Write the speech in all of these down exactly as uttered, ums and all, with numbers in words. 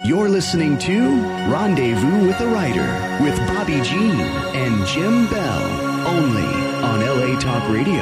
You're listening to Rendezvous with the Writer with Bobby Jean and Jim Bell, only on L A Talk Radio.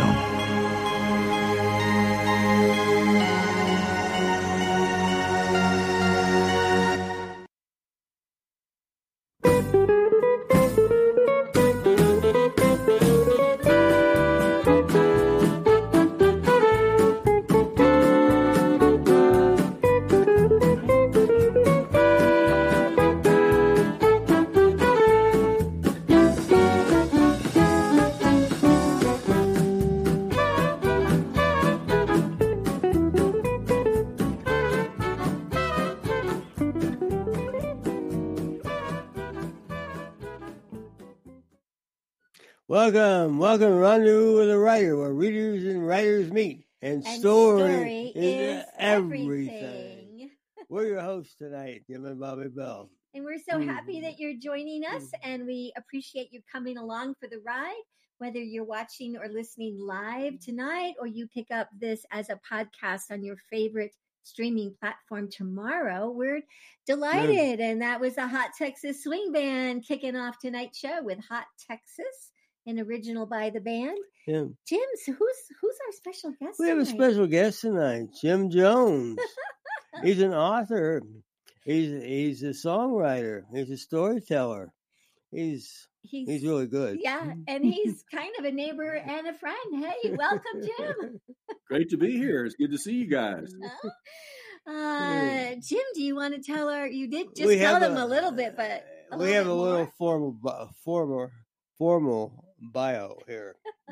Welcome, welcome to Rendezvous with a Writer, where readers and writers meet, and, and story, story is, is everything. everything. We're your hosts tonight, Jim and Bobby Bell. And we're so happy that you're joining us, and we appreciate you coming along for the ride, whether you're watching or listening live tonight, or you pick up this as a podcast on your favorite streaming platform tomorrow. We're delighted. Yeah. And that was the Hot Texas Swing Band kicking off tonight's show with Hot Texas, an original by the band. Yeah. Jim, so who's who's our special guest We tonight? have a special guest tonight, Jim Jones. He's an author. He's he's a songwriter. He's a storyteller. He's he's, he's really good. Yeah, and he's kind of a neighbor and a friend. Hey, welcome, Jim. Great to be here. It's good to see you guys. Uh, Jim, do you want to tell our? You did just we tell them a, a little bit, but a we have a little more. formal, formal, formal bio here.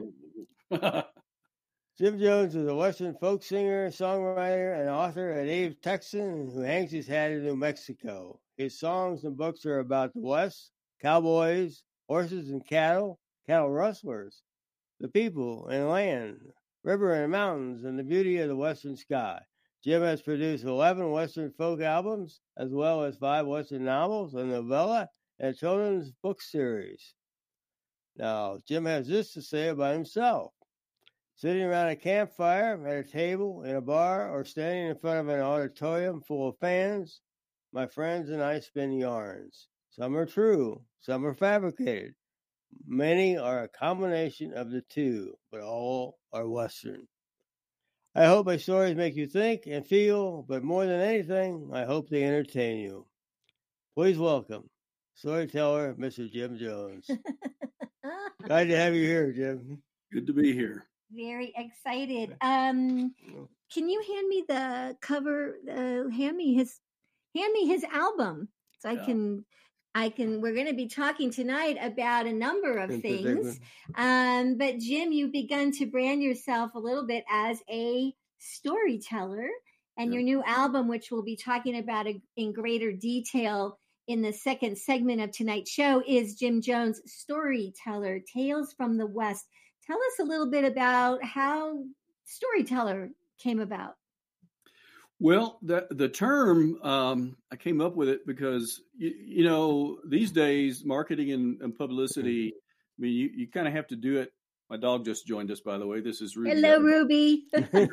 Jim Jones is a Western folk singer, songwriter, and author, a native Texan who hangs his hat in New Mexico. His songs and books are about the West, cowboys, horses and cattle, cattle rustlers, the people and land, river and mountains, and the beauty of the western sky. Jim has produced eleven Western folk albums, as well as five Western novels, a novella, and a children's book series. Now, Jim has this to say about himself. Sitting around a campfire, at a table, in a bar, or standing in front of an auditorium full of fans, my friends and I spin yarns. Some are true, some are fabricated. Many are a combination of the two, but all are Western. I hope my stories make you think and feel, but more than anything, I hope they entertain you. Please welcome storyteller, Mister Jim Jones. Glad to have you here, Jim. Good to be here. Very excited. Um, can you hand me the cover? Uh, hand me his, hand me his album, so I yeah. can, I can. We're going to be talking tonight about a number of things. Um, but Jim, you've begun to brand yourself a little bit as a storyteller, and yeah. your new album, which we'll be talking about in greater detail in the second segment of tonight's show, is Jim Jones' Storyteller: Tales from the West. Tell us a little bit about how storyteller came about. Well, the the term, um, I came up with it because, you, you know, these days, marketing and, and publicity, I mean, you, you kind of have to do it. My dog just joined us, by the way. This is Ruby. Hello, Ruby.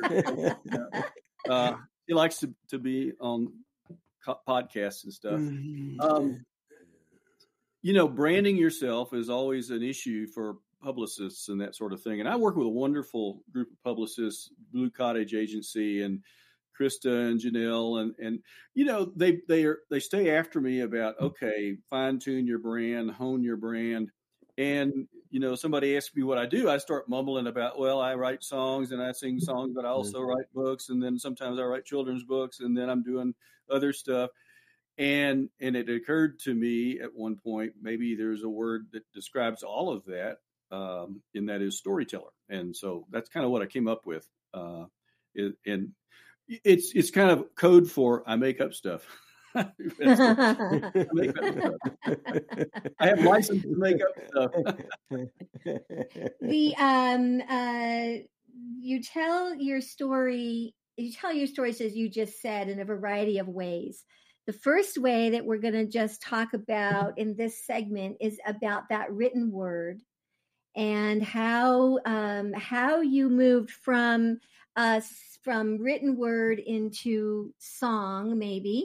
uh, he likes to, to be on co- podcasts and stuff. Um, you know, branding yourself is always an issue for publicists and that sort of thing. And I work with a wonderful group of publicists, Blue Cottage Agency and Krista and Janelle. And, and, you know, they, they are, they stay after me about, okay, fine tune your brand, hone your brand. And, you know, somebody asks me what I do. I start mumbling about, well, I write songs and I sing songs, but I also write books. And then sometimes I write children's books, and then I'm doing other stuff. And, and it occurred to me at one point, maybe there's a word that describes all of that. Um, and that is storyteller. And so that's kind of what I came up with. Uh, it, and it's it's kind of code for I make up stuff. I, make up stuff. I have license to make up stuff. the um uh you tell your story you tell your stories, as you just said, in a variety of ways. The first way that we're going to just talk about in this segment is about that written word, and how um, how you moved from uh, from written word into song, maybe,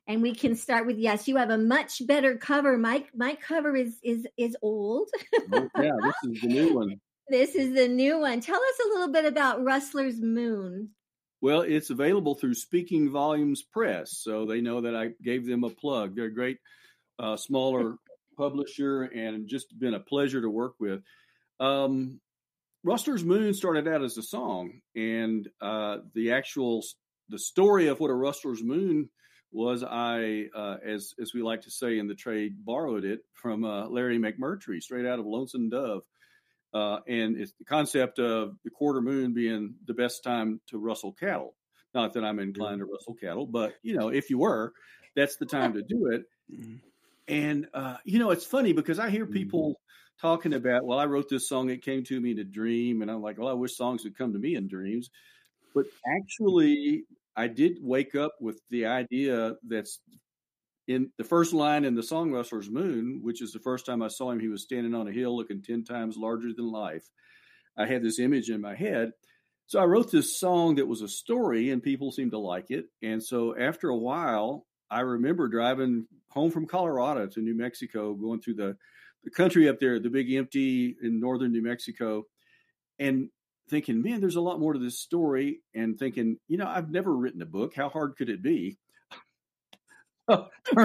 And we can start with, yes, you have a much better cover. My my cover is is is old. Oh, yeah, this is the new one. This is the new one. Tell us a little bit about Rustler's Moon. Well, it's available through Speaking Volumes Press, so they know that I gave them a plug. They're a great uh, smaller publisher and just been a pleasure to work with. Um, Rustler's Moon started out as a song, and uh, the actual the story of what a Rustler's Moon was, I, uh, as as we like to say in the trade, borrowed it from uh, Larry McMurtry, straight out of Lonesome Dove. Uh, and it's the concept of the quarter moon being the best time to rustle cattle. Not that I'm inclined to rustle cattle, but, you know, if you were, that's the time to do it. And, uh, you know, it's funny because I hear people talking about, well, I wrote this song, it came to me in a dream. And I'm like, well, I wish songs would come to me in dreams. But actually, I did wake up with the idea that's in the first line in the song Rustler's Moon, which is the first time I saw him, he was standing on a hill looking ten times larger than life. I had this image in my head. So I wrote this song that was a story and people seemed to like it. And so after a while, I remember driving home from Colorado to New Mexico, going through the, the country up there, the big empty in northern New Mexico, and thinking, man, there's a lot more to this story, and thinking, you know, I've never written a book. How hard could it be? A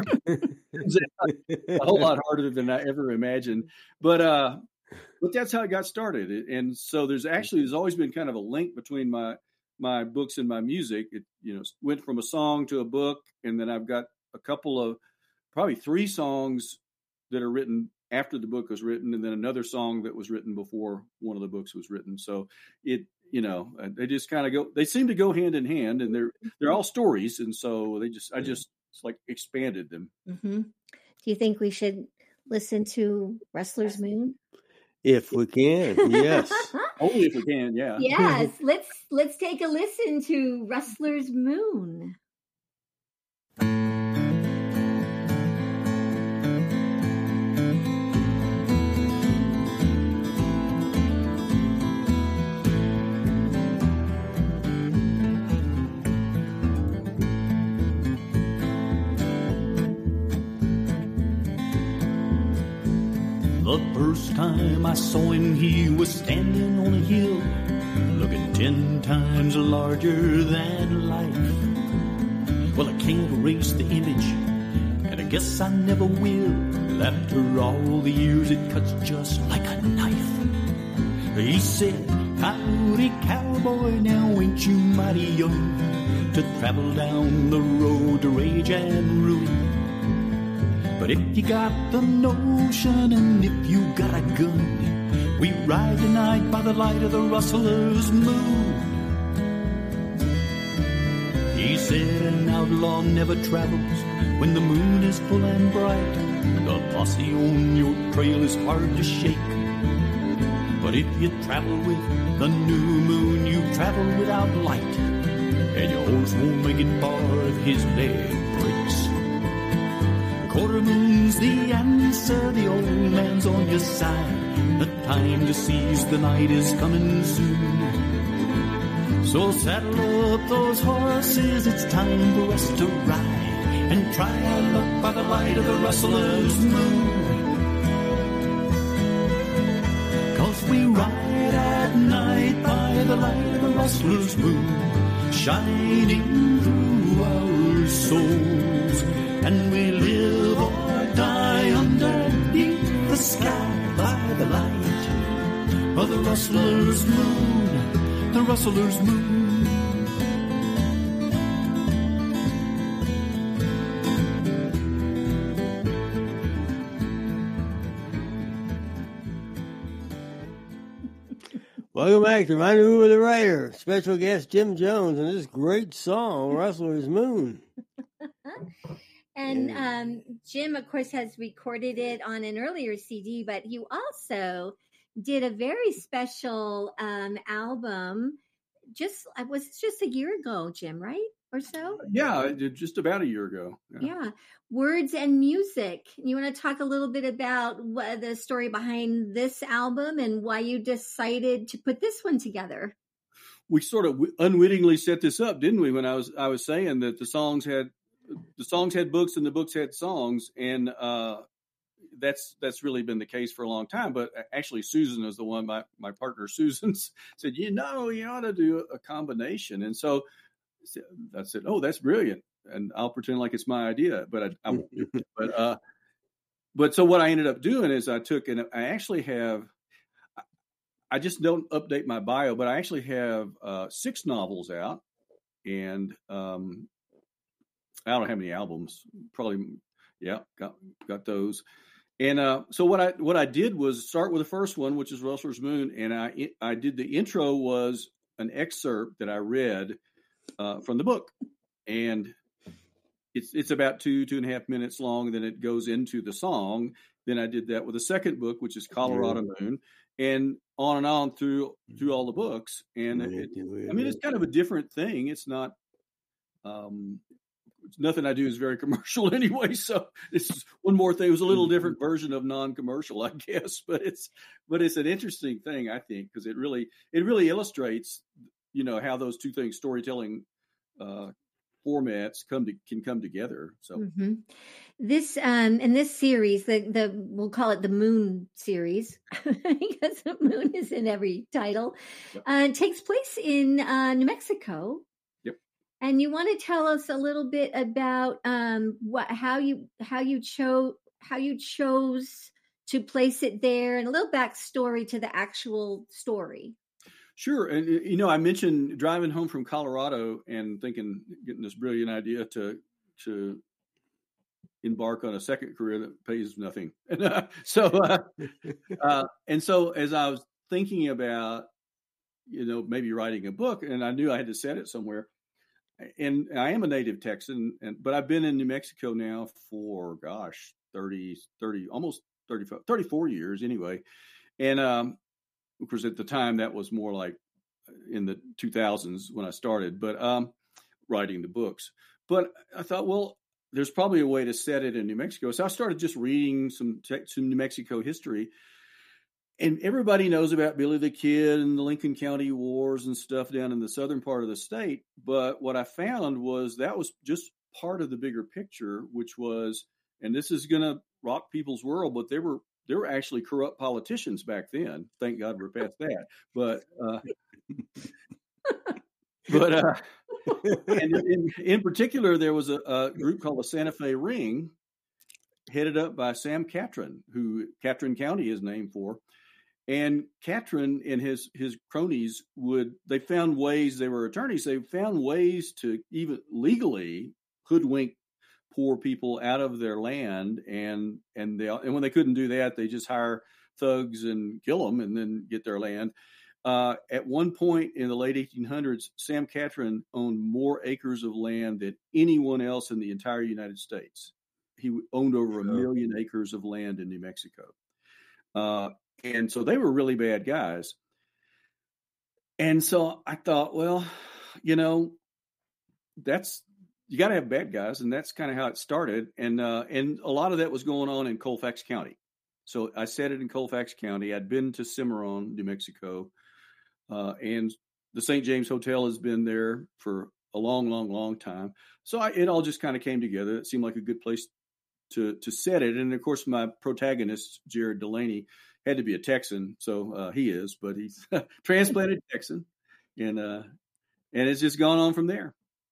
whole lot harder than I ever imagined. But uh, but that's how it got started. And so there's actually, there's always been kind of a link between my my books and my music. It, you know, went from a song to a book, and then I've got a couple of, probably three songs that are written after the book was written, and then another song that was written before one of the books was written. So it, you know, they just kind of go, they seem to go hand in hand, and they're they're all stories, and so they just, I just it's like expanded them. Mm-hmm. Do you think we should listen to Rustler's Moon? If we can, yes. Only if we can, yeah. Yes, let's let's take a listen to Rustler's Moon. The first time I saw him, he was standing on a hill, looking ten times larger than life. Well, I can't erase the image, and I guess I never will. After all the years, it cuts just like a knife. He said, howdy cowboy, now ain't you mighty young to travel down the road to rage and ruin? But if you got the notion and if you got a gun, we ride tonight by the light of the Rustler's Moon. He said an outlaw never travels when the moon is full and bright. The posse on your trail is hard to shake. But if you travel with the new moon, you travel without light, and your horse won't make it far if his leg breaks. Quarter moon's the answer, the old man's on your side. The time to seize the night is coming soon. So saddle up those horses, it's time for us to ride, and try our luck by the light of the Rustler's Moon. 'Cause we ride at night by the light of the Rustler's Moon, shining through our souls. And we live or die underneath the sky by the light of the Rustler's Moon, the Rustler's Moon. Welcome back to Rendezvous with the Writer. Special guest Jim Jones and this great song, Rustler's Moon. And um, Jim, of course, has recorded it on an earlier C D, but you also did a very special um, album. Just it was just a year ago, Jim, right, or so? Yeah, just about a year ago. Yeah, yeah. Words and Music. You want to talk a little bit about what, the story behind this album and why you decided to put this one together? We sort of unwittingly set this up, didn't we? When I was I was saying that the songs had the songs had books and the books had songs, and uh, that's that's really been the case for a long time. But actually, Susan is the one. My my partner Susan said, you know, you ought to do a combination, and so I said, oh, that's brilliant, and I'll pretend like it's my idea, but I, I won't do it. But uh, but so what I ended up doing is I took and I actually have. I just don't update my bio, but I actually have uh, six novels out, and um, I don't know how many albums. Probably, yeah, got got those. And uh, so what I what I did was start with the first one, which is Rustler's Moon, and I I did the intro was an excerpt that I read uh, from the book, and it's it's about two two and a half minutes long. Then it goes into the song. Then I did that with the second book, which is Colorado Moon, and on and on through through all the books. And it, I mean, it's kind of a different thing. It's not, um, it's nothing I do is very commercial anyway. So this is one more thing. It was a little different version of non-commercial, I guess, but it's but it's an interesting thing, I think, because it really it really illustrates, you know, how those two things, storytelling uh, formats, come to can come together. So. Mm-hmm. This um in this series, the the we'll call it the Moon series because the moon is in every title. Yep. Uh, takes place in uh, New Mexico. Yep. And you want to tell us a little bit about um what how you how you chose how you chose to place it there, and a little backstory to the actual story. Sure. And, you know, I mentioned driving home from Colorado and thinking, getting this brilliant idea to to embark on a second career that pays nothing. And, uh, so, uh, uh, and so as I was thinking about, you know, maybe writing a book, and I knew I had to set it somewhere, and I am a native Texan, and, but I've been in New Mexico now for, gosh, thirty, thirty, almost thirty-five, thirty-four years anyway. And, um, of course, at the time that was more like in the two thousands when I started, but, um, writing the books, but I thought, well, there's probably a way to set it in New Mexico. So I started just reading some some New Mexico history, and everybody knows about Billy the Kid and the Lincoln County Wars and stuff down in the southern part of the state. But what I found was that was just part of the bigger picture, which was, and this is going to rock people's world, but there were there were actually corrupt politicians back then. Thank God we're past that. But uh, but. Uh, and in, in particular, there was a, a group called the Santa Fe Ring, headed up by Sam Catron, who Catron County is named for. And Catron and his his cronies would they found ways. They were attorneys. They found ways to even legally hoodwink poor people out of their land, and and they and when they couldn't do that, they just hire thugs and kill them, and then get their land. Uh, at one point in the late eighteen hundreds, Sam Catron owned more acres of land than anyone else in the entire United States. He owned over a million acres of land in New Mexico. Uh, and so they were really bad guys. And so I thought, well, you know, that's, you got to have bad guys. And that's kind of how it started. And, uh, and a lot of that was going on in Colfax County. So I set it in Colfax County. I'd been to Cimarron, New Mexico. Uh, and the Saint James Hotel has been there for a long, long, long time. So I, it all just kind of came together. It seemed like a good place to to set it. And of course, my protagonist, Jared Delaney, had to be a Texan. So uh, he is, but he's transplanted Texan. And uh, and it's just gone on from there.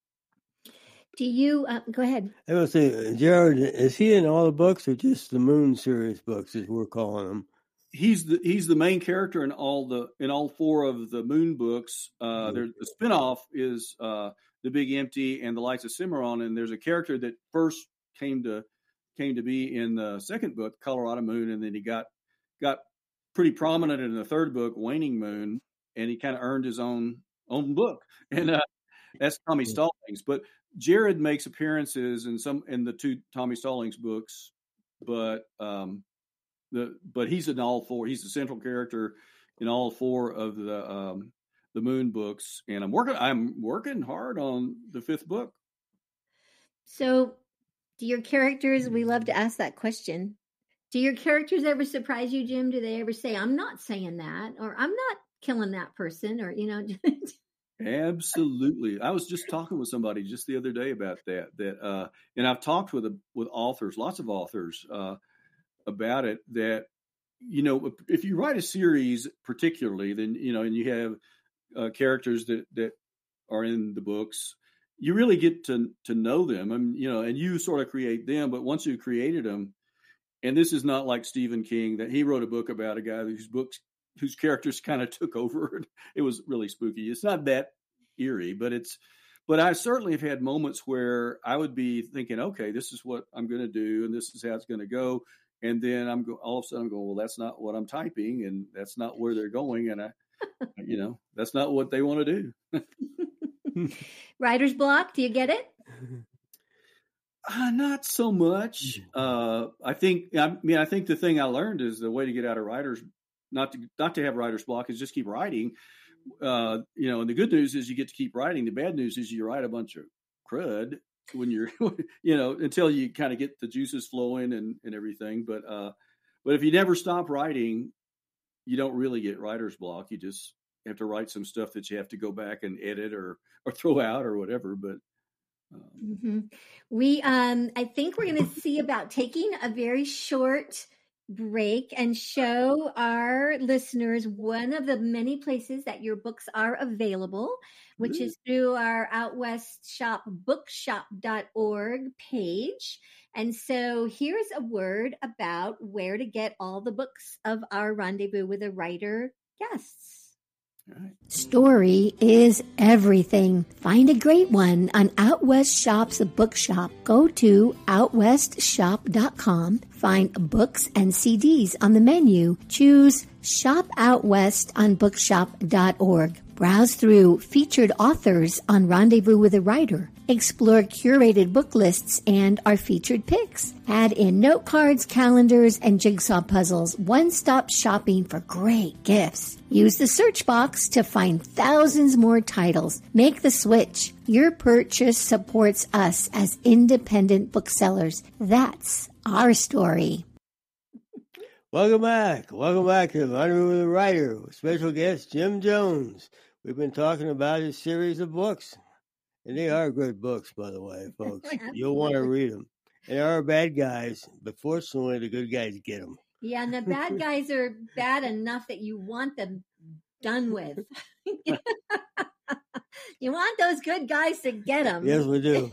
Do you, uh, go ahead. I was saying, Jared, is he in all the books or just the Moon series books, as we're calling them? He's the he's the main character in all the in all four of the Moon books. Uh, mm-hmm. The spinoff is uh, The Big Empty and The Lights of Cimarron, and there's a character that first came to came to be in the second book, Colorado Moon, and then he got got pretty prominent in the third book, Waning Moon, and he kind of earned his own own book, and uh, that's Tommy Stallings. But Jared makes appearances in some in the two Tommy Stallings books, but. Um, The, but he's in all four. He's the central character in all four of the um, the Moon books, and I'm working. I'm working hard on the fifth book. So, do your characters? We love to ask that question. Do your characters ever surprise you, Jim? Do they ever say, "I'm not saying that," or "I'm not killing that person," or you know? Absolutely. I was just talking with somebody just the other day about that, that, uh, and I've talked with, a, with authors, lots of authors, uh, about it, that, you know, if you write a series particularly, then, you know, and you have uh, characters that, that are in the books, you really get to, to know them, and, you know, and you sort of create them. But once you created them, and this is not like Stephen King, that he wrote a book about a guy whose books, whose characters kind of took over. It was really spooky. It's not that eerie, but it's, but I certainly have had moments where I would be thinking, okay, this is what I'm going to do, and this is how it's going to go. And then I'm go, all of a sudden I'm going, well, that's not what I'm typing, and that's not where they're going. And I, you know, that's not what they want to do. Writer's block. Do you get it? Uh, not so much. Uh, I think, I mean, I think the thing I learned is the way to get out of writer's, not to, not to have writer's block, is just keep writing. Uh, you know, and the good news is you get to keep writing. The bad news is you write a bunch of crud when you're, you know, until you kind of get the juices flowing and, and everything. But, uh, but if you never stop writing, you don't really get writer's block. You just have to write some stuff that you have to go back and edit or, or throw out or whatever. But, um, mm-hmm. we, um, I think we're going to see about taking a very short break and show our listeners one of the many places that your books are available, which mm. is through our Out West Shop bookshop dot org page. And so here's a word about where to get all the books of our Rendezvous with a Writer guests. Right. Story is everything. Find a great one on Out West Shop's bookshop. Go to out west shop dot com. Find books and C Ds on the menu. Choose Shop Out West on bookshop dot org. Browse through featured authors on Rendezvous with a Writer. Explore curated book lists and our featured picks. Add in note cards, calendars, and jigsaw puzzles. One-stop shopping for great gifts. Use the search box to find thousands more titles. Make the switch. Your purchase supports us as independent booksellers. That's our story. Welcome back. Welcome back to Rendezvous with a Writer with special guest Jim Jones. We've been talking about his series of books, and they are good books, by the way, folks. You'll want to read them. And there are bad guys, but fortunately, the good guys get them. Yeah, and the bad guys are bad enough that you want them done with. You want those good guys to get them. Yes, we do.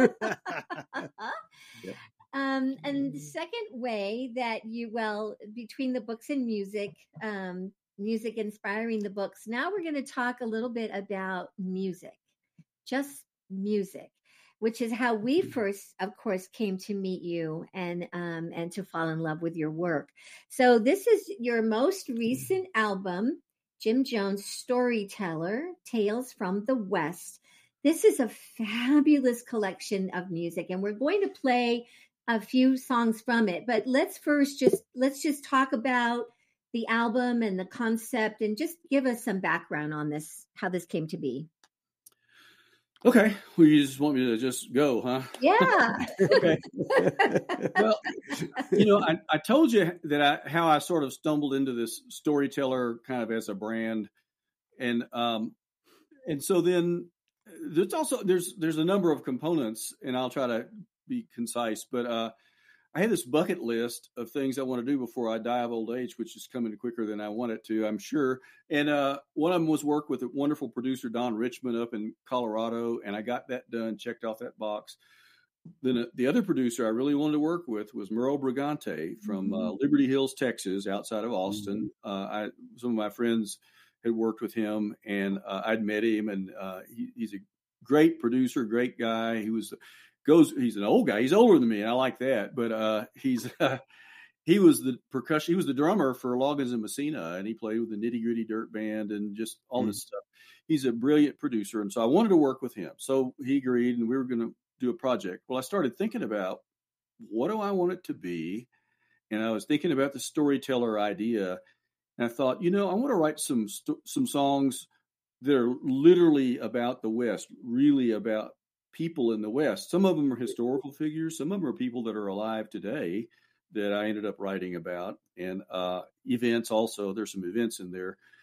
Yep. Um, and the second way that you, well, between the books and music, um, music inspiring the books, now we're going to talk a little bit about music, just music, which is how we first, of course, came to meet you and, um, and to fall in love with your work. So this is your most recent album, Jim Jones Storyteller, Tales from the West. This is a fabulous collection of music, and we're going to play a few songs from it. But let's first just let's just talk about the album and the concept, and just give us some background on this, how this came to be. Okay. Well, you just want me to just go, huh? Yeah. Okay. Well, you know, I, I told you that I, how I sort of stumbled into this storyteller kind of as a brand. And, um, and so then there's also, there's, there's a number of components, and I'll try to be concise, but, uh, I had this bucket list of things I want to do before I die of old age, which is coming quicker than I want it to, I'm sure. And uh, one of them was work with a wonderful producer, Don Richmond, up in Colorado, and I got that done, checked off that box. Then uh, the other producer I really wanted to work with was Merle Brigante from uh, Liberty Hills, Texas, outside of Austin. Uh, I, some of my friends had worked with him, and uh, I'd met him, and uh, he, he's a great producer, great guy. He was goes. He's an old guy. He's older than me, and I like that. But uh, he's uh, he was the percussion. He was the drummer for Loggins and Messina, and he played with the Nitty Gritty Dirt Band and just all mm. this stuff. He's a brilliant producer, and so I wanted to work with him. So he agreed, and we were going to do a project. Well, I started thinking about what do I want it to be, and I was thinking about the storyteller idea, and I thought, you know, I want to write some st- some songs that are literally about the West, really about people in the West. Some of them are historical figures. Some of them are people that are alive today that I ended up writing about, and uh, events also. There's some events in there.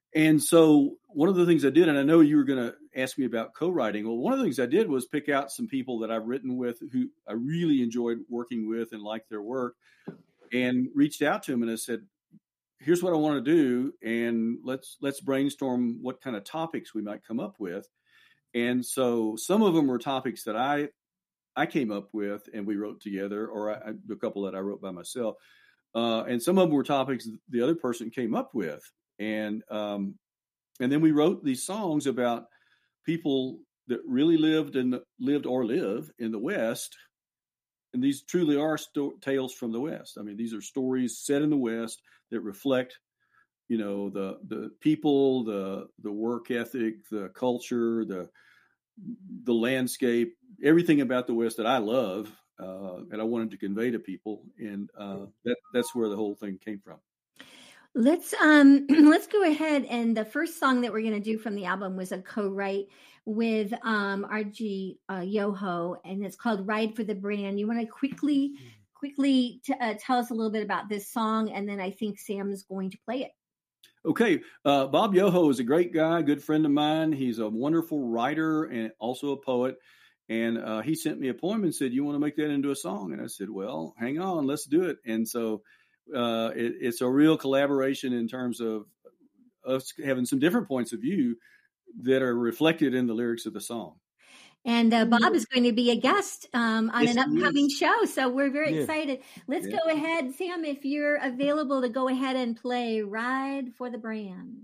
And so one of the things I did, and I know you were going to ask me about co-writing. Well, one of the things I did was pick out some people that I've written with who I really enjoyed working with and liked their work, and reached out to them and I said, here's what I want to do. And let's, let's brainstorm what kind of topics we might come up with. And so some of them were topics that I, I came up with and we wrote together, or I, a couple that I wrote by myself. Uh, and some of them were topics the other person came up with. And, um, and then we wrote these songs about people that really lived and lived or live in the West. And these truly are sto- tales from the West. I mean, these are stories set in the West that reflect, you know, the, the people, the, the work ethic, the culture, the, the landscape, everything about the West that I love, uh, and I wanted to convey to people. And, uh, that, that's where the whole thing came from. Let's um let's go ahead, and the first song that we're going to do from the album was a co-write with um R G uh, Yoho, and it's called "Ride for the Brand." You want to quickly quickly t- uh, tell us a little bit about this song, and then I think Sam is going to play it. Okay, uh, Bob Yoho is a great guy, good friend of mine. He's a wonderful writer and also a poet. And uh, he sent me a poem and said, "You want to make that into a song?" And I said, "Well, hang on, let's do it." And so. Uh, it, it's a real collaboration in terms of us having some different points of view that are reflected in the lyrics of the song. And uh, Bob is going to be a guest um, on Yes, an upcoming show, so we're very Yeah. excited. Let's Yeah. go ahead, Sam, if you're available to go ahead and play "Ride for the Brand."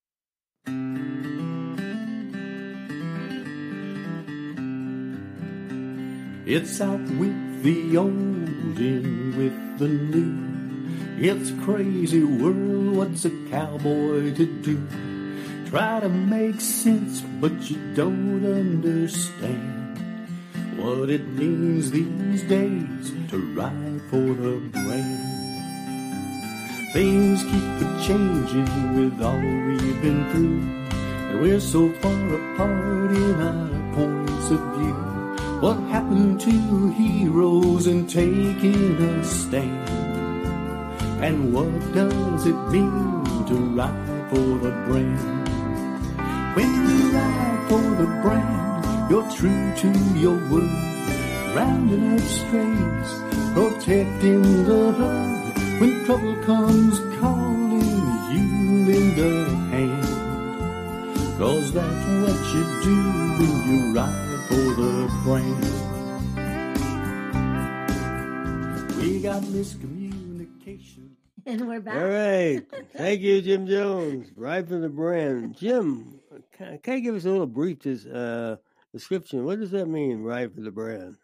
It's out with the old, in with the new. It's a crazy world, what's a cowboy to do? Try to make sense, but you don't understand what it means these days to ride for the brand. Things keep a-changing with all we've been through, and we're so far apart in our points of view. What happened to heroes in taking a stand? And what does it mean to ride for the brand? When you ride for the brand, you're true to your word, rounding up strays, protecting the herd. When trouble comes calling, you lend a hand, 'cause that's what you do when you ride for the brand. We got miscommunication. And we're back. All right. Thank you, Jim Jones. Ride for the Brand. Jim, can, can you give us a little brief this, uh, description? What does that mean, ride for the brand?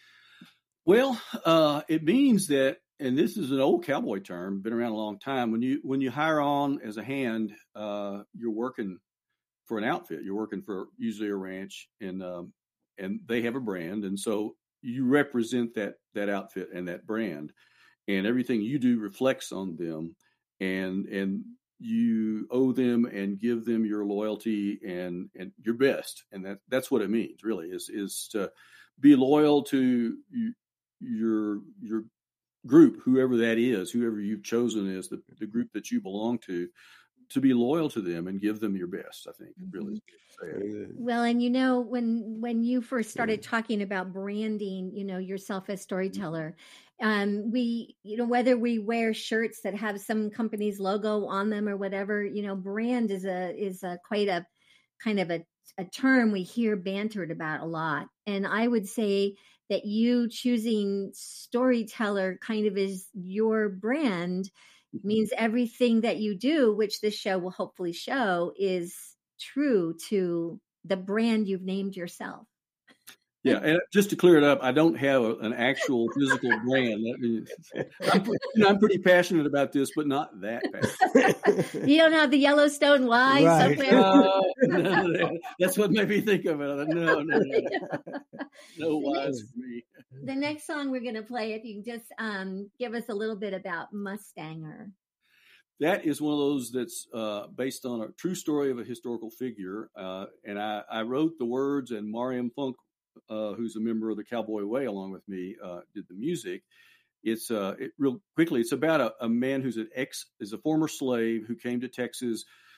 Well, uh, it means that, and this is an old cowboy term, been around a long time. When you when you hire on as a hand, uh, you're working for an outfit. You're working for usually a ranch, and um, and they have a brand, and so you represent that that outfit and that brand. And everything you do reflects on them, and and you owe them and give them your loyalty and, and your best. And that, that's what it means, really, is is to be loyal to you, your your group, whoever that is, whoever you've chosen as the, the group that you belong to, to be loyal to them and give them your best, I think, really. Well, and you know, when when you first started talking about branding, you know, yourself as storyteller, um, we, you know, whether we wear shirts that have some company's logo on them or whatever, you know, brand is a is a quite a kind of a, a term we hear bantered about a lot. And I would say that you choosing storyteller kind of is your brand means everything that you do, which this show will hopefully show, is true to the brand you've named yourself. Yeah, and just to clear it up, I don't have a, an actual physical brand. That means, I'm, you know, I'm pretty passionate about this, but not that passionate. You don't have the Yellowstone Y Right. somewhere. No, no, no, that's what made me think of it. No, no, no, no wise for me. The next song we're going to play, if you can just um, give us a little bit about Mustanger. That is one of those that's uh, based on a true story of a historical figure, uh, and I, I wrote the words, and Mariam Funk, Uh, who's a member of the Cowboy Way, along with me, uh, did the music. It's uh, it, real quickly. It's about a, a man who's an ex, is a former slave who came to Texas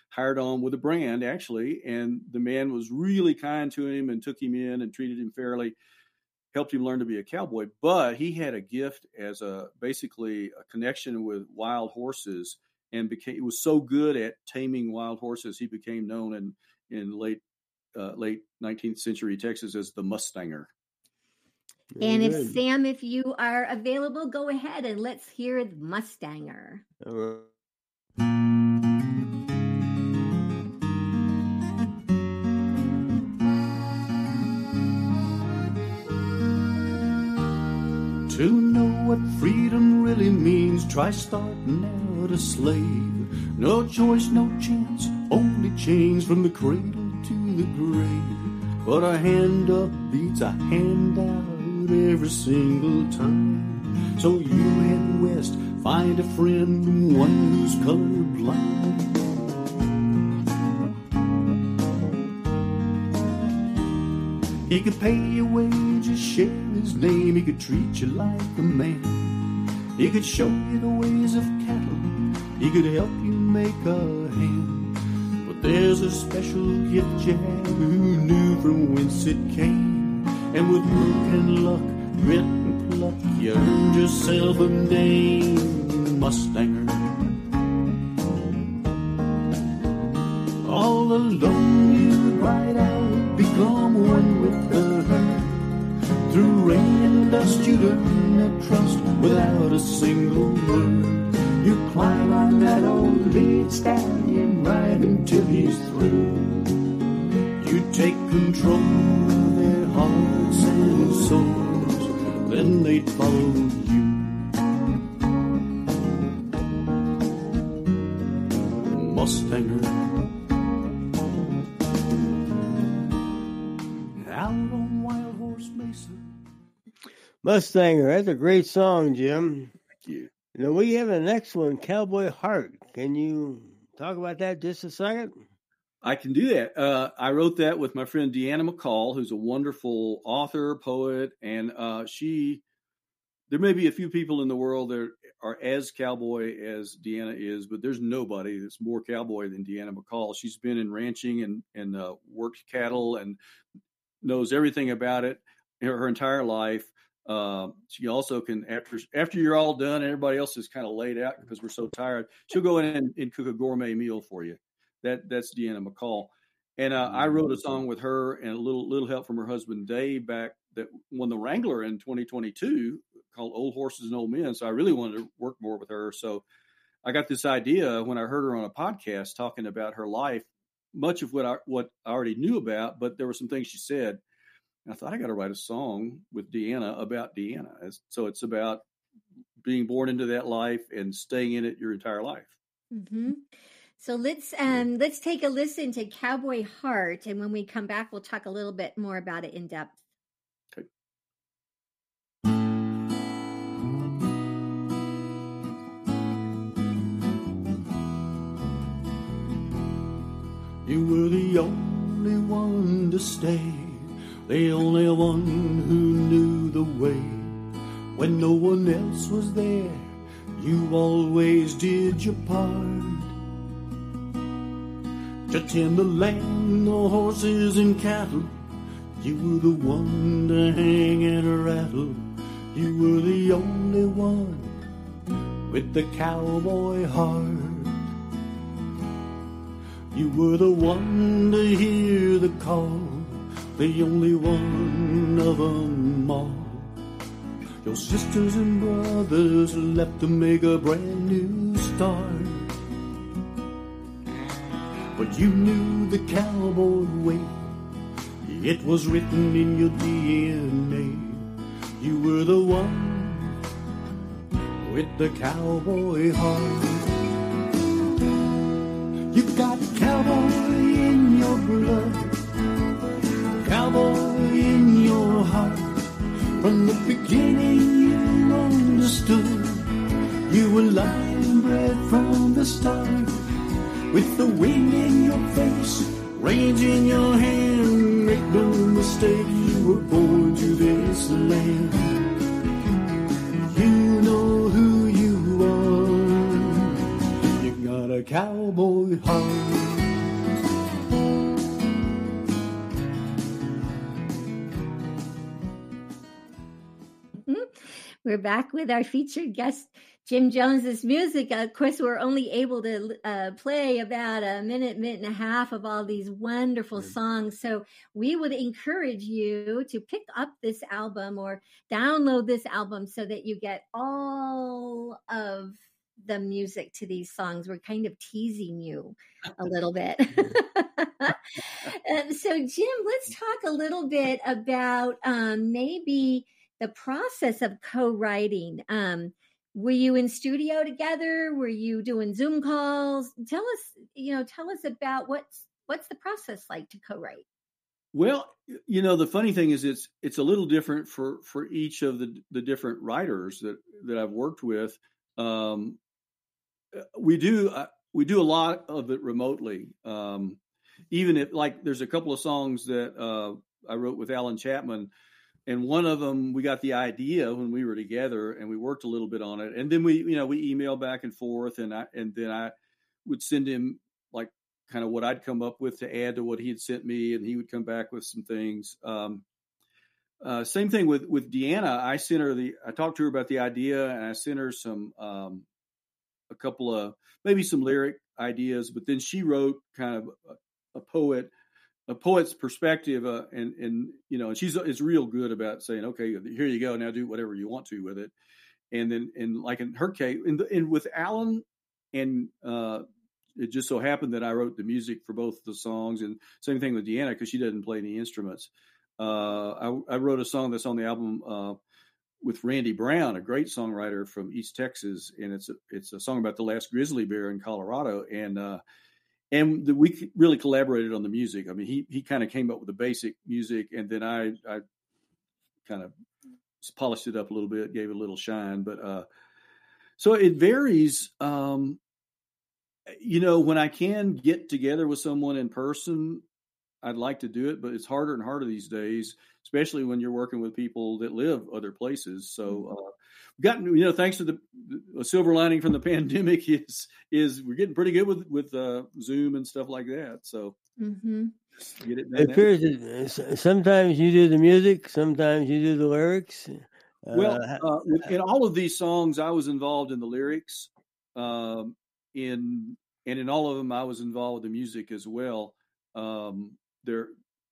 hired on with a brand, actually. And the man was really kind to him and took him in and treated him fairly, helped him learn to be a cowboy. But he had a gift as a basically a connection with wild horses, and became he was so good at taming wild horses, he became known in, in late uh, late nineteenth century Texas as the Mustanger. And if Sam, if you are available, go ahead and let's hear the Mustanger. All right. To know what freedom really means, try starting out a slave. No choice, no chance, only chains from the cradle to the grave. But a hand up beats a hand out every single time. So you head west, find a friend, one who's colorblind. He could pay your wages, share his name, he could treat you like a man. He could show you the ways of cattle, he could help you make a hand. But there's a special gift you have, who knew from whence it came. And with work and luck, grit and pluck, you earned yourself a name, Mustanger. All alone you ride out, become one with the herd. Through rain and dust you learn to trust without a single word. You climb on that old lead stallion right until he's through. You take control of their hearts and souls, then they'd follow you. Mustanger. Out on Wild Horse Mesa. Mustanger, that's a great song, Jim. Thank you. Now we have the next one, Cowboy Heart. Can you talk about that just a second? I can do that. Uh, I wrote that with my friend Deanna McCall, who's a wonderful author, poet, and uh, she, there may be a few people in the world that are as cowboy as Deanna is, but there's nobody that's more cowboy than Deanna McCall. She's been in ranching and, and uh, worked cattle and knows everything about it her, her entire life. Uh, she also can, after after you're all done and everybody else is kind of laid out because we're so tired, she'll go in and, and cook a gourmet meal for you. That that's Deanna McCall, and uh, I wrote a song with her and a little little help from her husband Dave back that won the Wrangler in twenty twenty-two called "Old Horses and Old Men." So I really wanted to work more with her. So I got this idea when I heard her on a podcast talking about her life, much of what I what I already knew about, but there were some things she said. And I thought I got to write a song with Deanna about Deanna. So it's about being born into that life and staying in it your entire life. Mm-hmm. So let's um, let's take a listen to Cowboy Heart, and when we come back, we'll talk a little bit more about it in depth. Okay. You were the only one to stay, the only one who knew the way. When no one else was there, you always did your part. To tend the land, the horses and cattle, you were the one to hang and rattle. You were the only one with the cowboy heart. You were the one to hear the call, the only one of them all. Your sisters and brothers left to make a brand new start. But you knew the cowboy way, it was written in your D N A. You were the one with the cowboy heart. You got cowboy in your blood, cowboy in your heart. From the beginning you understood, you were lion bred from the start. With the wind in your face, rage in your hand, make no mistake, you were born to this land. You know who you are, you got a cowboy heart. We're back with our featured guest, Jim Jones's music. Of course, we're only able to uh, play about a minute, minute and a half of all these wonderful mm-hmm. songs. So we would encourage you to pick up this album or download this album so that you get all of the music to these songs. We're kind of teasing you a little bit. um, so Jim, let's talk a little bit about um, maybe the process of co-writing. Um, were you in studio together? Were you doing Zoom calls? Tell us, you know, tell us about what's, what's the process like to co-write? Well, you know, the funny thing is it's, it's a little different for, for each of the, the different writers that, that I've worked with. Um, we do, uh, we do a lot of it remotely. Um, even if like, there's a couple of songs that, uh, I wrote with Alan Chapman, and one of them, we got the idea when we were together and we worked a little bit on it. And then we, you know, we emailed back and forth, and I, and then I would send him like kind of what I'd come up with to add to what he had sent me. And he would come back with some things. Um, uh, same thing with, with Deanna. I sent her the, I talked to her about the idea, and I sent her some, um, a couple of, maybe some lyric ideas, but then she wrote kind of a, a poet, a poet's perspective, uh, and, and, you know, and she's, is real good about saying, okay, here you go. Now do whatever you want to with it. And then, and like in her case, and, and with Alan, and, uh, it just so happened that I wrote the music for both the songs, and same thing with Deanna, cause she doesn't play any instruments. Uh, I, I wrote a song that's on the album, uh, with Randy Brown, a great songwriter from East Texas. And it's a, it's a song about the last grizzly bear in Colorado. And, uh, And the, we really collaborated on the music. I mean, he he kind of came up with the basic music, and then I I kind of polished it up a little bit, gave it a little shine. But uh, so it varies. Um, you know, when I can get together with someone in person, I'd like to do it, but it's harder and harder these days, especially when you're working with people that live other places. So, uh, gotten, you know, thanks to the, the silver lining from the pandemic is, is we're getting pretty good with, with, uh, Zoom and stuff like that. So mm-hmm. get it done. It appears that sometimes you do the music, sometimes you do the lyrics. Well, uh, uh, in all of these songs, I was involved in the lyrics, um, in, and in all of them, I was involved with the music as well. Um, there,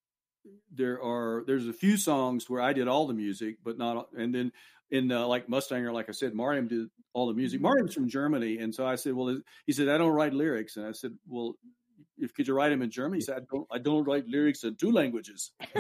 there are, there's a few songs where I did all the music, but not, and then in uh, like Mustanger, like I said, Mariam did all the music. Mariam's from Germany. And so I said, well, he said, I don't write lyrics. And I said, well, if could you write them in German? He said, I don't, I don't write lyrics in two languages. so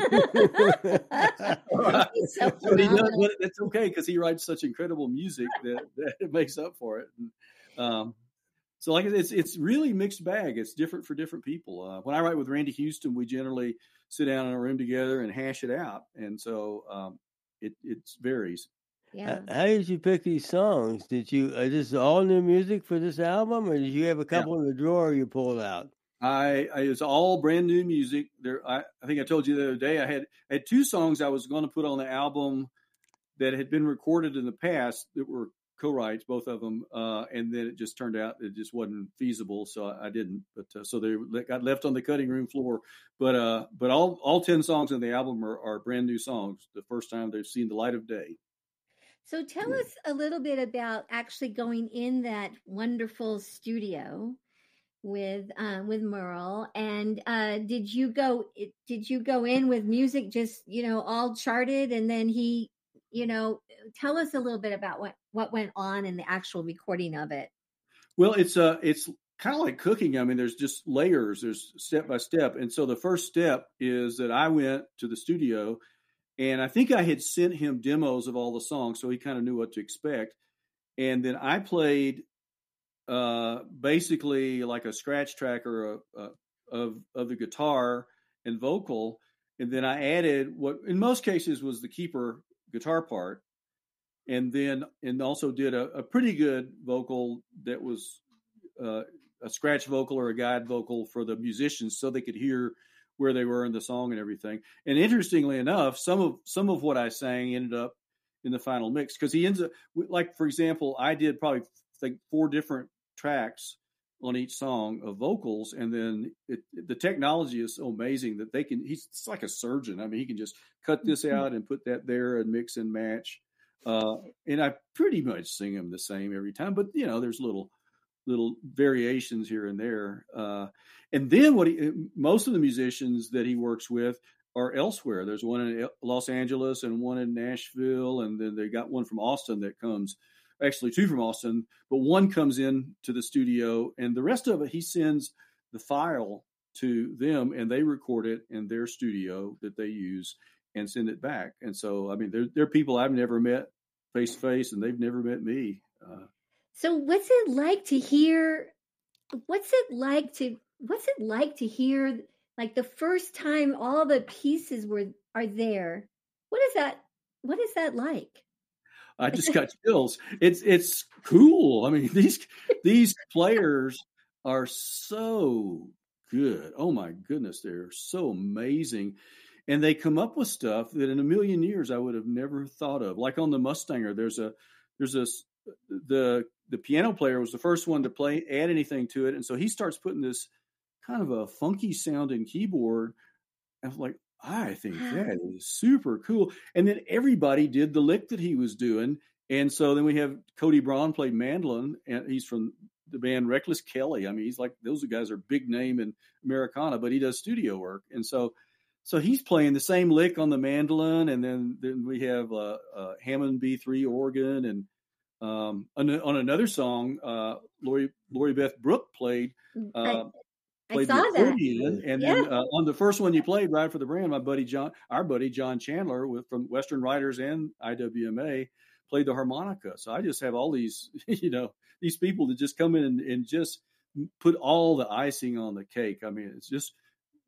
so he does, but it's okay, because he writes such incredible music that, that it makes up for it. And, um, so like it's it's really mixed bag. It's different for different people. Uh, when I write with Randy Houston, we generally sit down in a room together and hash it out, and so um, it it varies. Yeah. How did you pick these songs? Did you is this all new music for this album, or did you have a couple yeah. in the drawer you pulled out? I, I it's all brand new music. There, I, I think I told you the other day I had I had two songs I was going to put on the album that had been recorded in the past that were co-writes, both of them, uh, and then it just turned out it just wasn't feasible, so I, I didn't. But uh, so they got left on the cutting room floor. But uh, but all all ten songs in the album are, are brand new songs. The first time they've seen the light of day. So tell us a little bit about actually going in that wonderful studio with uh, with Merle, and uh, did you go did you go in with music just you know all charted, and then he. You know, tell us a little bit about what, what went on in the actual recording of it. Well, it's uh, it's kind of like cooking. I mean, there's just layers, there's step by step. And so the first step is that I went to the studio, and I think I had sent him demos of all the songs, so he kind of knew what to expect. And then I played uh, basically like a scratch track or a, a, of, of the guitar and vocal. And then I added what in most cases was the keeper guitar part, and then and also did a, a pretty good vocal that was uh, a scratch vocal or a guide vocal for the musicians, so they could hear where they were in the song and everything. And interestingly enough, some of some of what I sang ended up in the final mix, because he ends up like, for example, I did probably think four different tracks on each song of vocals, and then it, the technology is so amazing that they can. He's it's like a surgeon. I mean, he can just cut this out and put that there and mix and match. Uh, and I pretty much sing them the same every time, but you know, there's little, little variations here and there. Uh, and then what he, most of the musicians that he works with are elsewhere. There's one in Los Angeles and one in Nashville. And then they got one from Austin that comes, actually two from Austin, but one comes in to the studio, and the rest of it, he sends the file to them and they record it in their studio that they use and send it back. And so, I mean, they're, they're people I've never met face to face, and they've never met me. Uh, so what's it like to hear, what's it like to, what's it like to hear, like the first time all the pieces were, are there? What is that? What is that like? I just got chills. It's, it's cool. I mean, these, these players are so good. Oh my goodness. They're so amazing. And they come up with stuff that in a million years I would have never thought of. Like on the Mustanger, there's a, there's a, the, the piano player was the first one to play, add anything to it. And so he starts putting this kind of a funky sounding keyboard. I was like, I think that is super cool. And then everybody did the lick that he was doing. And so then we have Cody Braun played mandolin, and he's from the band Reckless Kelly. I mean, he's like, those guys are big name in Americana, but he does studio work. And so, so he's playing the same lick on the mandolin. And then, then we have a, a Hammond B three organ. And um, on, on another song, uh, Lori, Lori Beth Brooke played, uh, I, played I saw the accordion. that. And yeah. then uh, on the first one you played, Ride for the Brand, my buddy John, our buddy John Chandler with from Western Writers and I W M A played the harmonica. So I just have all these, you know, these people that just come in and, and just put all the icing on the cake. I mean, it's just,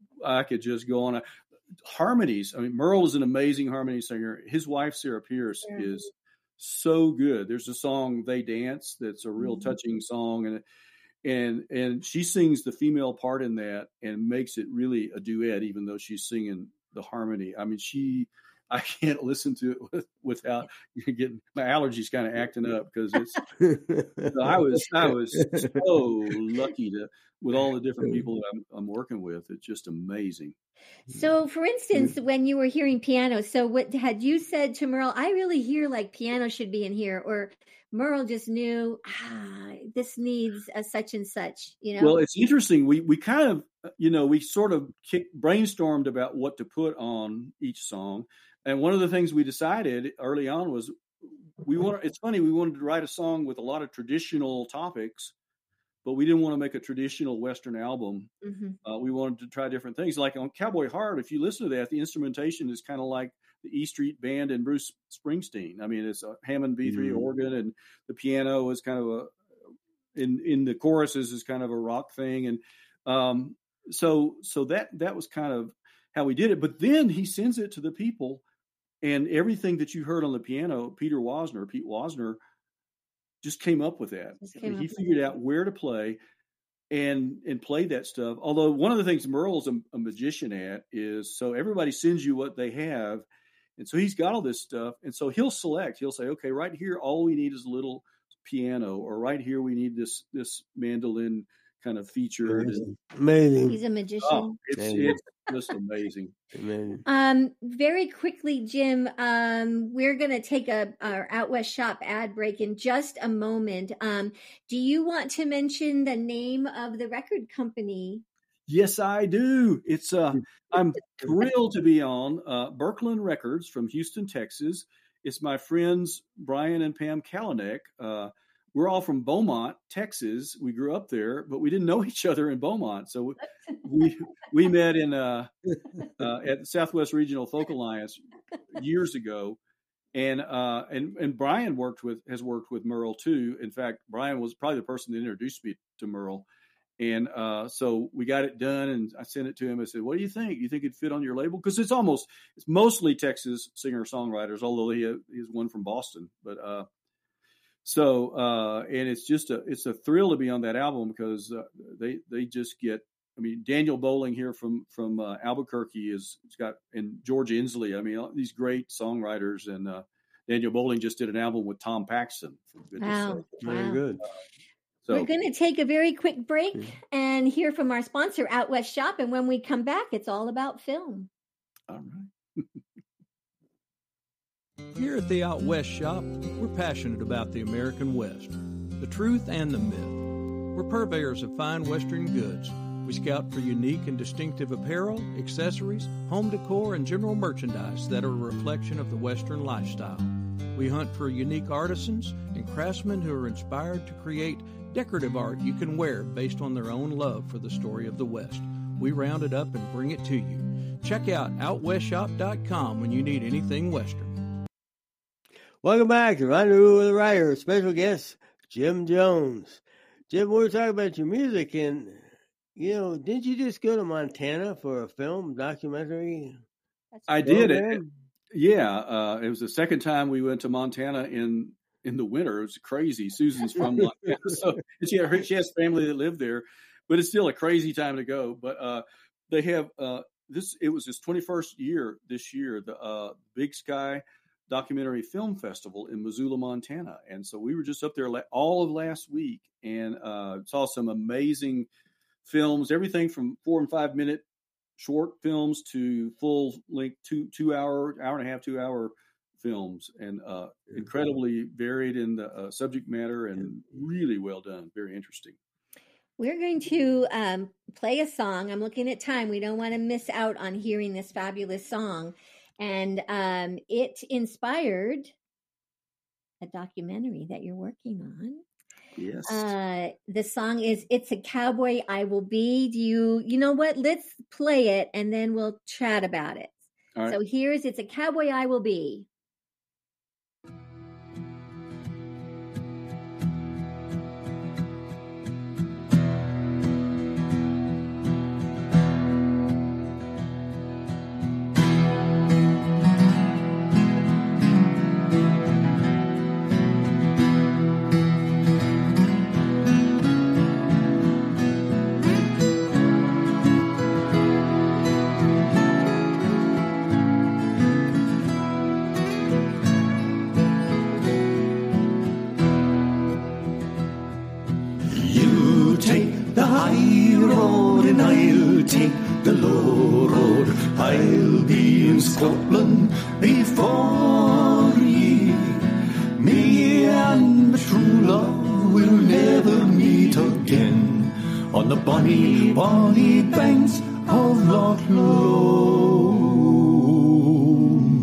I could just go on. A, harmonies. I mean, Merle is an amazing harmony singer. His wife, Sarah Pierce, yeah. is so good. There's a song, They Dance, that's a real mm-hmm. touching song. And, and, and she sings the female part in that and makes it really a duet, even though she's singing the harmony. I mean, she, I can't listen to it with, without getting my allergies kind of acting up because it's. So I was I was so lucky to with all the different people that I'm, I'm working with. It's just amazing. So, for instance, when you were hearing piano, so what had you said to Merle? I really hear like piano should be in here, or Merle just knew ah, this needs a such and such. You know. Well, it's interesting. We we kind of you know we sort of kick, brainstormed about what to put on each song. And one of the things we decided early on was we want. It's funny. We wanted to write a song with a lot of traditional topics, but we didn't want to make a traditional Western album. Mm-hmm. Uh, we wanted to try different things. Like on Cowboy Heart, if you listen to that, the instrumentation is kind of like the E Street Band and Bruce Springsteen. I mean, it's a Hammond B three mm-hmm. organ, and the piano is kind of a in in the choruses is kind of a rock thing, and um, so so that that was kind of how we did it. But then he sends it to the people. And everything that you heard on the piano, Peter Wasner, Pete Wasner, just came up with that. I mean, he figured out where to play and and play that stuff. Although one of the things Merle's a, a magician at is, so everybody sends you what they have. And so he's got all this stuff. And so he'll select, he'll say, okay, right here, all we need is a little piano, or right here, we need this this mandolin kind of feature. Amazing. amazing. He's a magician. Oh, it's, it's just amazing. Amazing. Um, very quickly, Jim, um, we're going to take a our Out West Shop ad break in just a moment. Um, do you want to mention the name of the record company? Yes, I do. It's uh, I'm thrilled to be on uh, Birkeland Records from Houston, Texas. It's my friends Brian and Pam Kalanick. Uh, We're all from Beaumont, Texas. We grew up there, but we didn't know each other in Beaumont. So we we met in uh, uh, at the Southwest Regional Folk Alliance years ago, and uh, and and Brian worked with has worked with Merle too. In fact, Brian was probably the person that introduced me to Merle, and uh, so we got it done. And I sent it to him. I said, "What do you think? You think it'd fit on your label?" Because it's almost it's mostly Texas singer songwriters, although he he's one from Boston, but. Uh, So, uh, and it's just a, it's a thrill to be on that album because uh, they, they just get, I mean, Daniel Bowling here from, from uh, Albuquerque is it's got, and George Inslee, I mean, all these great songwriters, and uh, Daniel Bowling just did an album with Tom Paxton. For goodness wow. sake. Very wow. good. So, we're going to take a very quick break and hear from our sponsor, Out West Shop. And when we come back, it's all about film. All right. Here at the Out West Shop, we're passionate about the American West, the truth and the myth. We're purveyors of fine Western goods. We scout for unique and distinctive apparel, accessories, home decor, and general merchandise that are a reflection of the Western lifestyle. We hunt for unique artisans and craftsmen who are inspired to create decorative art you can wear based on their own love for the story of the West. We round it up and bring it to you. Check out out west shop dot com when you need anything Western. Welcome back to Rendezvous with the Writer. Special guest, Jim Jones. Jim, we were talking about your music, and, you know, didn't you just go to Montana for a film documentary? I did it. Yeah, uh, it was the second time we went to Montana in in the winter. It was crazy. Susan's from Montana, so she had, she has family that lived there, but it's still a crazy time to go. But uh, they have uh, this. It was his twenty-first year this year. The uh, Big Sky Documentary Film Festival in Missoula, Montana, and so we were just up there all of last week and uh, saw some amazing films. Everything from four and five minute short films to full length two two hour hour and a half two hour films, and uh, incredibly varied in the uh, subject matter and really well done. Very interesting. We're going to um, play a song. I'm looking at time. We don't want to miss out on hearing this fabulous song. And um, it inspired a documentary that you're working on. Yes. Uh, the song is "It's a Cowboy I Will Be." Do you, you know what? Let's play it and then we'll chat about it. All right. So here's "It's a Cowboy I Will Be." I'll be in Scotland before ye. Me and my true love will never meet again on the bonny, bonny banks of Loch Lomond.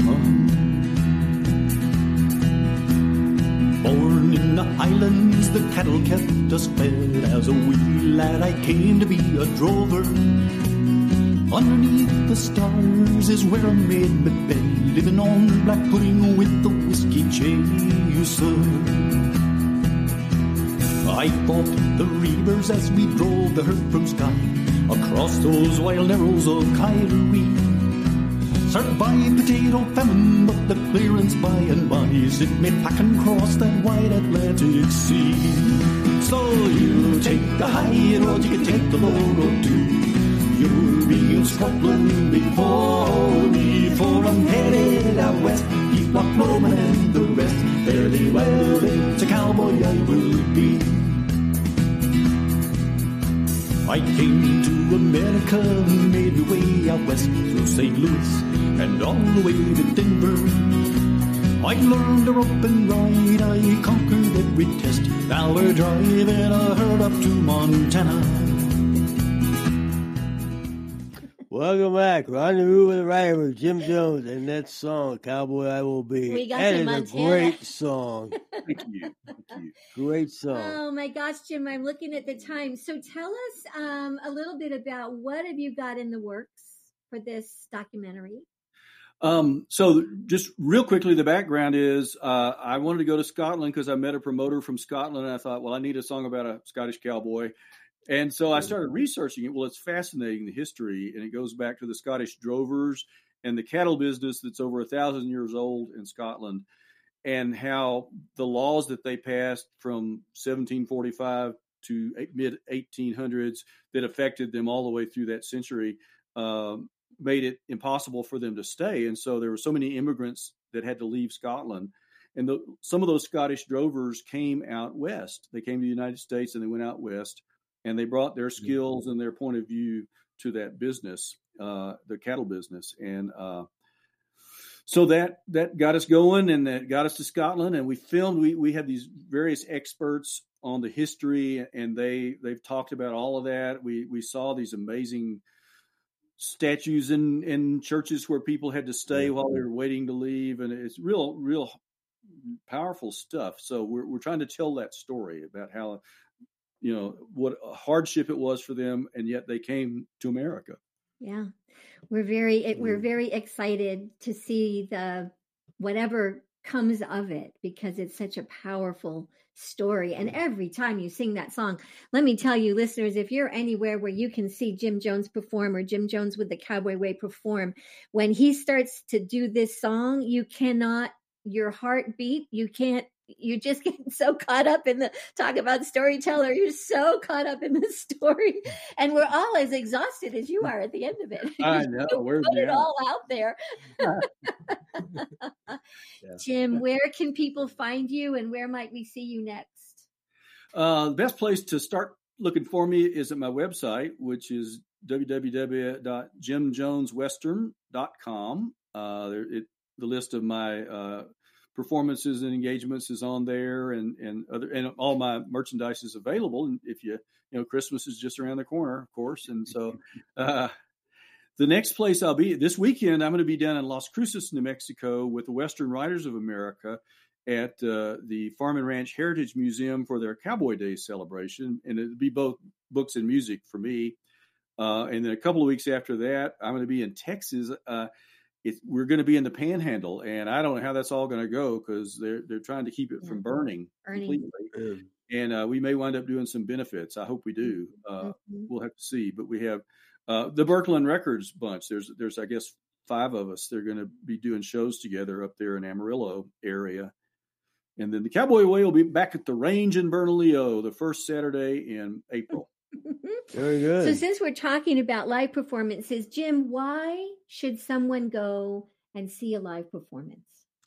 Born in the Highlands, the cattle kept us fed. As a wee lad I came to be a drover. Underneath the stars is where I made my bed, living on black pudding with the whiskey chaser. I fought the reavers as we drove the herd from Skye across those wild narrows of Kyrie. Survived potato famine, but the clearance by and by sent me packing across that wide Atlantic Sea. So you take the high road, you can take the low road too. You'll be in Scotland before me, for I'm headed out west. Keep Loch Lomond and the rest. Fairly well, it's a cowboy I will be. I came to America, made my way out west through Saint Louis and all the way to Denver. I learned to rope and ride, I conquered every test. Now we're driving a herd up to Montana. Welcome back. Rendezvous with the Writer with Jim Jones and that song, Cowboy I Will Be. We got that to is Montana. a great song. Thank you. Thank you. Great song. Oh my gosh, Jim, I'm looking at the time. So tell us um, a little bit about what have you got in the works for this documentary? Um, so just real quickly, the background is uh, I wanted to go to Scotland because I met a promoter from Scotland, and I thought, well, I need a song about a Scottish cowboy. And so I started researching it. Well, it's fascinating, the history, and it goes back to the Scottish drovers and the cattle business that's over a thousand years old in Scotland, and how the laws that they passed from seventeen forty-five to mid eighteen hundreds that affected them all the way through that century um, made it impossible for them to stay. And so there were so many immigrants that had to leave Scotland. And the, some of those Scottish drovers came out west. They came to the United States and they went out west. And they brought their skills and their point of view to that business, uh, the cattle business. And uh, so that that got us going, and that got us to Scotland, and we filmed. We we had these various experts on the history, and they they've talked about all of that. We we saw these amazing statues in in churches where people had to stay while they were waiting to leave, and it's real real powerful stuff. So we're we're trying to tell that story about how, you know, what a hardship it was for them, and yet they came to America. Yeah, we're very we're very excited to see the whatever comes of it, because it's such a powerful story. And every time you sing that song, let me tell you, listeners, if you're anywhere where you can see Jim Jones perform, or Jim Jones with the Cowboy Way perform, when he starts to do this song, you cannot, your heart beat, you can't, you just get so caught up in the, talk about storyteller, you're so caught up in the story, and we're all as exhausted as you are at the end of it. I know, we're put it down. all out there. Yeah. Jim, where can people find you, and where might we see you next? Uh, the best place to start looking for me is at my website, which is w w w dot jim jones western dot com. Uh, there, it, the list of my uh, performances and engagements is on there, and, and other, and all my merchandise is available. And if you, you know, Christmas is just around the corner, of course. And so, uh, the next place I'll be this weekend, I'm going to be down in Las Cruces, New Mexico, with the Western Writers of America at uh, the Farm and Ranch Heritage Museum for their Cowboy Day celebration. And it'll be both books and music for me. Uh, and then a couple of weeks after that, I'm going to be in Texas. Uh, it, we're going to be in the Panhandle, and I don't know how that's all going to go, because they're they're trying to keep it yeah. from burning, burning. completely. Yeah. And uh, we may wind up doing some benefits. I hope we do. Uh, mm-hmm. We'll have to see. But we have uh, the Birkeland Records bunch. There's there's I guess five of us. They're going to be doing shows together up there in Amarillo area. And then the Cowboy Way will be back at the Range in Bernalillo the first Saturday in April. Very good. So since we're talking about live performances, Jim, why should someone go and see a live performance?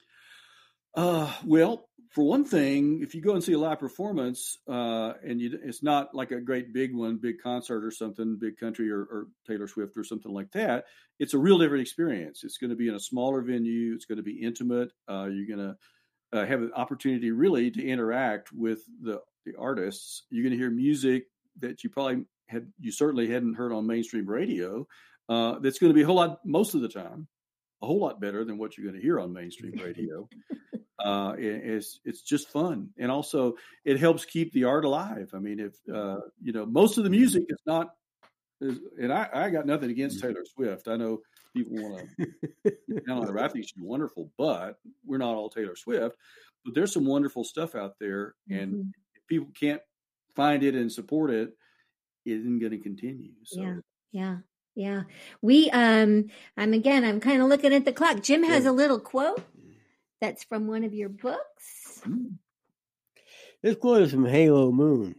Uh, well, for one thing, if you go and see a live performance, uh, and you, it's not like a great big one, big concert or something, big country or, or Taylor Swift or something like that, it's a real different experience. It's going to be in a smaller venue. It's going to be intimate. Uh, you're going to uh, have an opportunity really to interact with the, the artists. You're going to hear music that you probably had, you certainly hadn't heard on mainstream radio. Uh, that's going to be a whole lot, most of the time, a whole lot better than what you're going to hear on mainstream radio. Uh, it, it's it's just fun, and also it helps keep the art alive. I mean, if uh, you know, most of the music is not, is, and I, I got nothing against Taylor Swift. I know people want to down on her. I think she's wonderful, but we're not all Taylor Swift. But there's some wonderful stuff out there, and mm-hmm. if people can't find it and support it, it isn't going to continue. So. Yeah, yeah. Yeah, we, um, I'm again, I'm kind of looking at the clock. Jim has a little quote that's from one of your books. This quote is from Halo Moon.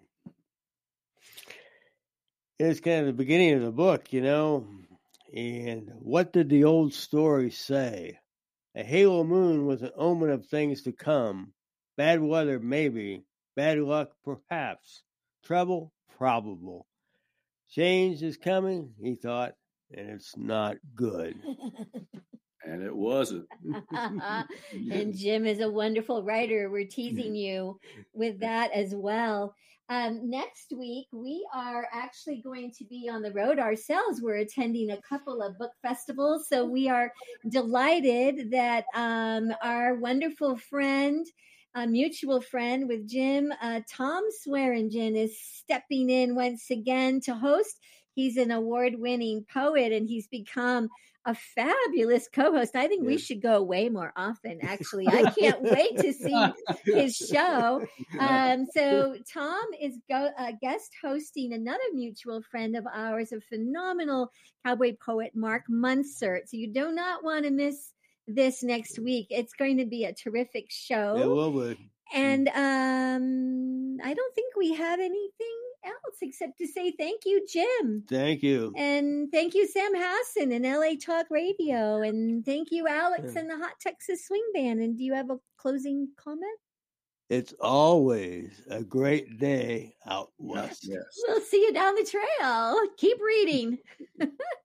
It's kind of the beginning of the book, you know. And what did the old story say? A halo moon was an omen of things to come. Bad weather, maybe. Bad luck, perhaps. Trouble, probable. Change is coming, he thought, and it's not good. And it wasn't. And Jim is a wonderful writer. We're teasing you with that as well. Um, next week, we are actually going to be on the road ourselves. We're attending a couple of book festivals. So we are delighted that um, our wonderful friend, a mutual friend with Jim, uh, Tom Swearingen, is stepping in once again to host. He's an award-winning poet, and he's become a fabulous co-host. I think we should go way more often, actually. I can't wait to see his show. Um, so Tom is go, uh, guest hosting another mutual friend of ours, a phenomenal cowboy poet, Mark Munsert. So you do not want to miss this next week. It's going to be a terrific show. It will be. And um, I don't think we have anything else except to say thank you, Jim. Thank you. And thank you, Sam Hassan and L A Talk Radio. And thank you, Alex and the Hot Texas Swing Band. And do you have a closing comment? It's always a great day out west. Yes. We'll see you down the trail. Keep reading.